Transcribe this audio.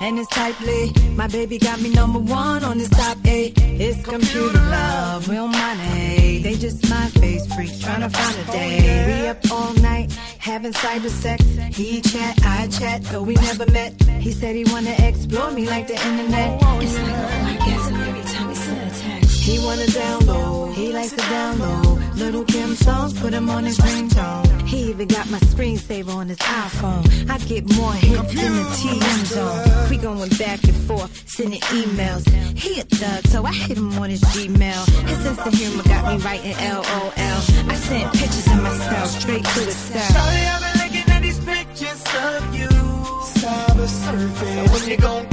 and it's tightly. My baby got me number one on his top 8. It's computer love, real money. They just my face freaks trying to find a day. We up all night having cyber sex. He chat, I chat, though we never met. He said he wanna explore me like the internet. It's like an orgasm every time we send a text. He wanna download, he likes to download Little Kim songs, put him on his ringtone. He even got my screensaver on his iPhone. I get more hits than the TM zone. We going back and forth, sending emails. He a thug, so I hit him on his Gmail. His sense of humor got me writing LOL. I sent pictures of myself straight to his cell. Shawty, I've been looking at these pictures of you. Cyber surfing. So when you gon'